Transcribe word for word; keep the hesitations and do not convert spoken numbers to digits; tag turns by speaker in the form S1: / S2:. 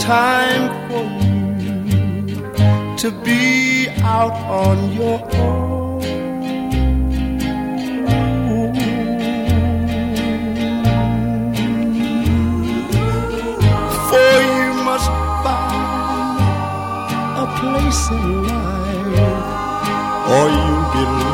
S1: time for you to be out on your own. For you must find a place in life, or you'll be